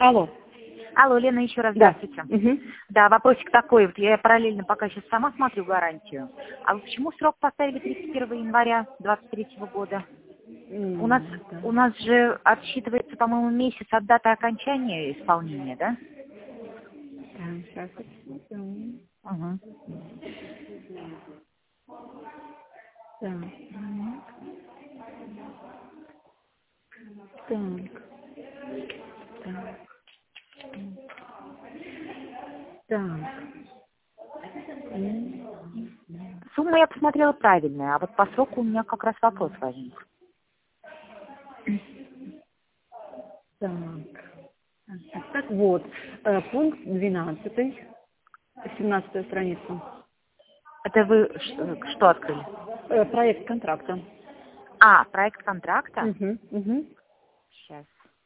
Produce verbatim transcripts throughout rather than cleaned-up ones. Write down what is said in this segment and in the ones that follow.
Алло. Алло, Лена, еще раз Да. здравствуйте. Угу. Да, вопросик такой. Вот я параллельно пока сейчас сама смотрю гарантию. А вы почему срок поставили тридцать первого января двадцать третьего года? У нас, Да. у нас же отсчитывается, по-моему, месяц от даты окончания исполнения, да? Так, сейчас посмотрим. Угу. Так. Мгм. Так. Так. Так. М. Сумма я посмотрела правильная, а вот по сроку у меня как раз вопрос возник. Так. Так, так, вот. Э, Пункт двенадцатый, семнадцатая страница. Это вы ш- что открыли? Э, Проект контракта. А, проект контракта? Угу. Угу. Сейчас.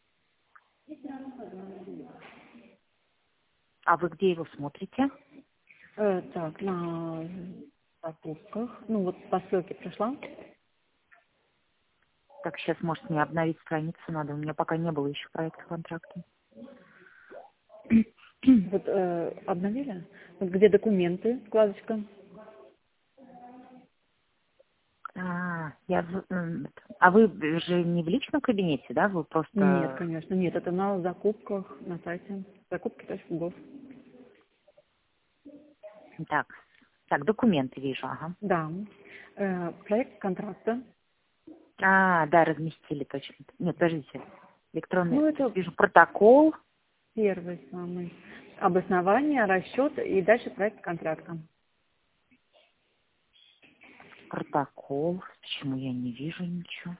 А вы где его смотрите? Э, так, на покупках. Ну вот по ссылке пришла. Так, сейчас, может, мне обновить страницу надо. У меня пока не было еще проекта контракта. Вот э, обновили? Вот где документы, вкладочка? А, я, в- м, а вы же не в личном кабинете, да? Вы Нет, просто... конечно, нет. Это на закупках на сайте закупки точка гов. Так, так, документы вижу, ага. Да. Э, проект контракта. А, да, разместили точно. Нет, подождите. Электронный, Ну, это вижу протокол. первый самый. Обоснование, расчет и дальше проект контракта. Протокол. Почему я не вижу ничего?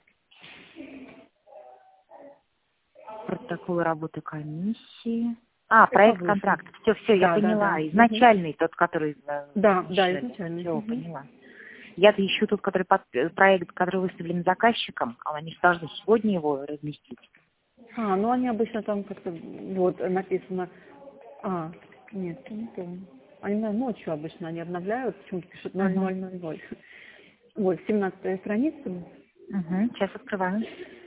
Протокол работы комиссии. А, Чуть проект повыше. контракта. Все, все, я Да, да, поняла. да. Мгм. Изначальный, тот, который... э, Да, да, размещали. изначально. Все, Мгм. поняла. Я-то ищу тот, который под, э, проект, который выставлен заказчиком, а они же должны сегодня его разместить. А, ну они обычно там как-то вот написано. А, нет, это не то. Они наверное, ночью обычно они обновляют, почему-то пишут ноль Угу. ноль ноль ноль. Вот, семнадцатая страница. Угу. Сейчас открываю.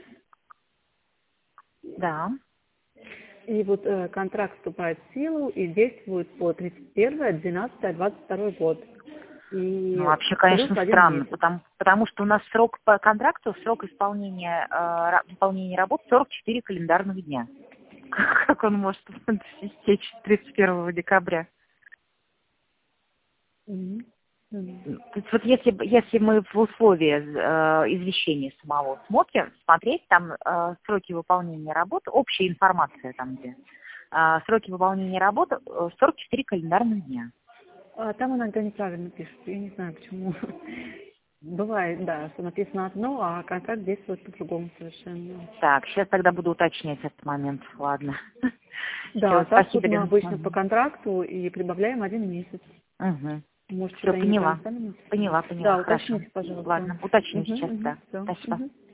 Да. И вот э, контракт вступает в силу и действует по тридцать первое двенадцатое двадцать второй год. Ну, И вообще, плюс конечно, один странно, месяц. потому, потому что у нас срок по контракту, срок исполнения, э, ра- выполнения работ сорок четыре календарных дня. Как он может истечь тридцать первого декабря? Мгм. Мгм. То есть вот если, б- если мы в условия э, извещения самого смотрим, смотреть, там э, сроки выполнения работ, общая информация там где, э, сроки выполнения работ э, сорок четыре календарных дня. А там иногда неправильно пишут. Я не знаю, почему. Бывает, да, что написано одно, а контракт действует по-другому совершенно. Так, сейчас тогда буду уточнять этот момент, ладно. Да, Все, а так спасибо, вот мы Лена. обычно по контракту и прибавляем один месяц. Угу. Может, Все, куда-нибудь поняла. неправильно написано? Поняла, поняла, Да, хорошо. уточните, пожалуйста. Ладно, уточню Угу, сейчас, угу, да. все. Спасибо. Угу.